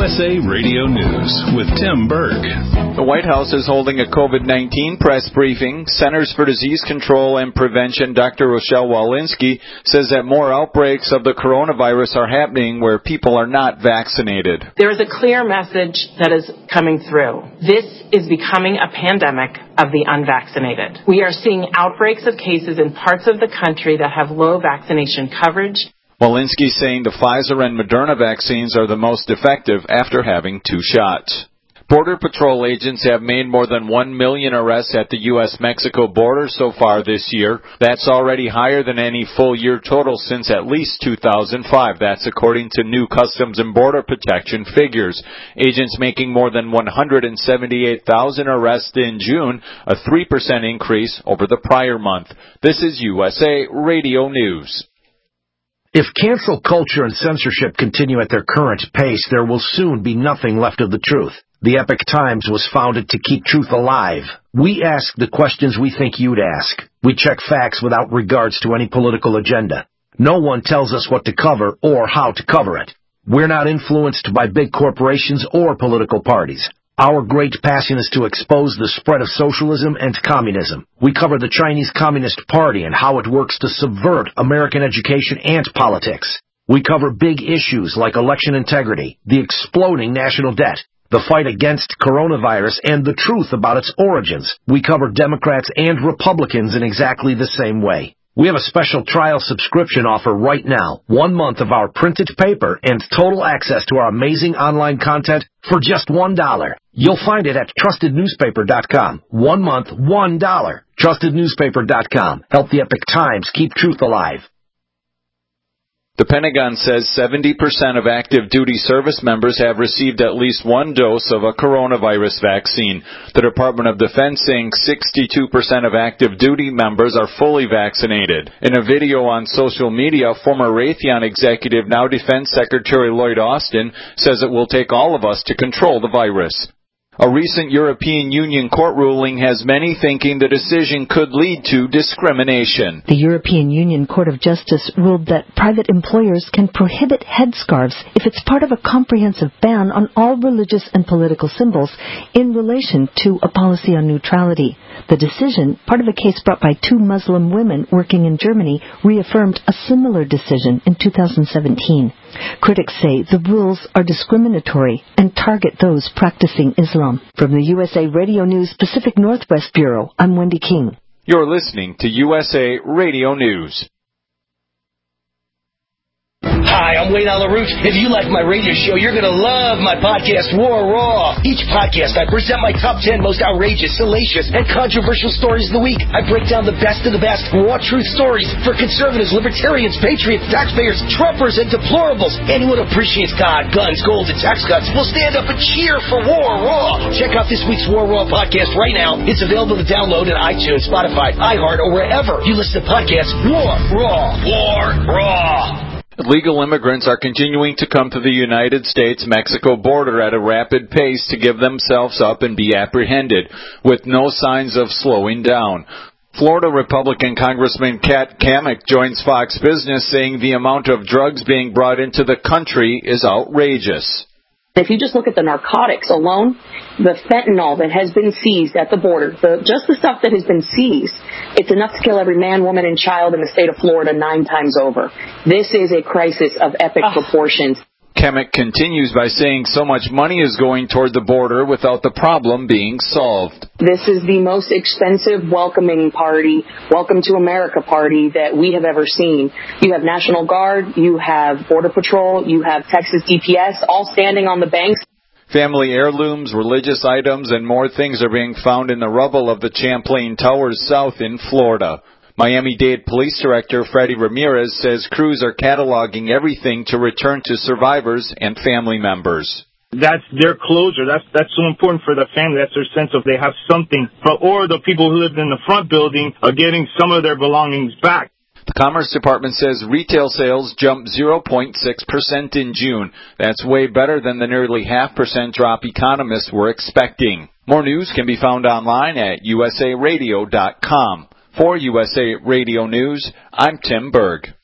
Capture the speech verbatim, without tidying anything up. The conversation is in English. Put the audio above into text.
S A Radio News with Tim Berg. The White House is holding a COVID nineteen press briefing. Centers for Disease Control and Prevention Doctor Rochelle Walensky says that more outbreaks of the coronavirus are happening where people are not vaccinated. There is a clear message that is coming through. This is becoming a pandemic of the unvaccinated. We are seeing outbreaks of cases in parts of the country that have low vaccination coverage. Walensky saying the Pfizer and Moderna vaccines are the most effective after having two shots. Border Patrol agents have made more than one million arrests at the U S Mexico border so far this year. That's already higher than any full-year total since at least two thousand five. That's according to new Customs and Border Protection figures. Agents making more than one hundred seventy-eight thousand arrests in June, a three percent increase over the prior month. This is U S A Radio News. If cancel culture and censorship continue at their current pace, there will soon be nothing left of the truth. The Epoch Times was founded to keep truth alive. We ask the questions we think you'd ask. We check facts without regards to any political agenda. No one tells us what to cover or how to cover it. We're not influenced by big corporations or political parties. Our great passion is to expose the spread of socialism and communism. We cover the Chinese Communist Party and how it works to subvert American education and politics. We cover big issues like election integrity, the exploding national debt, the fight against coronavirus, and the truth about its origins. We cover Democrats and Republicans in exactly the same way. We have a special trial subscription offer right now. One month of our printed paper and total access to our amazing online content for just one dollar. You'll find it at trusted newspaper dot com. One month, one dollar. trusted newspaper dot com. Help the Epoch Times keep truth alive. The Pentagon says seventy percent of active duty service members have received at least one dose of a coronavirus vaccine. The Department of Defense saying sixty-two percent of active duty members are fully vaccinated. In a video on social media, former Raytheon executive, now Defense Secretary Lloyd Austin, says it will take all of us to control the virus. A recent European Union court ruling has many thinking the decision could lead to discrimination. The European Union Court of Justice ruled that private employers can prohibit headscarves if it's part of a comprehensive ban on all religious and political symbols in relation to a policy on neutrality. The decision, part of a case brought by two Muslim women working in Germany, reaffirmed a similar decision in two thousand seventeen. Critics say the rules are discriminatory and target those practicing Islam. From the U S A Radio News Pacific Northwest Bureau, I'm Wendy King. You're listening to U S A Radio News. Hi, I'm Wayne LaRouche. If you like my radio show, you're going to love my podcast, War Raw. Each podcast, I present my top ten most outrageous, salacious, and controversial stories of the week. I break down the best of the best raw truth stories for conservatives, libertarians, patriots, taxpayers, Trumpers, and deplorables. Anyone who appreciates God, guns, gold, and tax cuts will stand up and cheer for War Raw. Check out this week's War Raw podcast right now. It's available to download on iTunes, Spotify, iHeart, or wherever you listen to podcasts. War Raw. War Raw. Illegal immigrants are continuing to come to the United States-Mexico border at a rapid pace to give themselves up and be apprehended, with no signs of slowing down. Florida Republican Congressman Kat Cammack joins Fox Business saying the amount of drugs being brought into the country is outrageous. If you just look at the narcotics alone, the fentanyl that has been seized at the border, the, just the stuff that has been seized, it's enough to kill every man, woman, and child in the state of Florida nine times over. This is a crisis of epic oh. proportions. Cammack continues by saying so much money is going toward the border without the problem being solved. This is the most expensive welcoming party, welcome to America party that we have ever seen. You have National Guard, you have Border Patrol, you have Texas D P S, all standing on the banks. Family heirlooms, religious items, and more things are being found in the rubble of the Champlain Towers South in Florida. Miami-Dade Police Director Freddie Ramirez says crews are cataloging everything to return to survivors and family members. That's their closure. That's that's so important for the family. That's their sense of they have something. But, or the people who lived in the front building are getting some of their belongings back. The Commerce Department says retail sales jumped zero point six percent in June. That's way better than the nearly half percent drop economists were expecting. More news can be found online at U S A radio dot com. For U S A Radio News, I'm Tim Berg.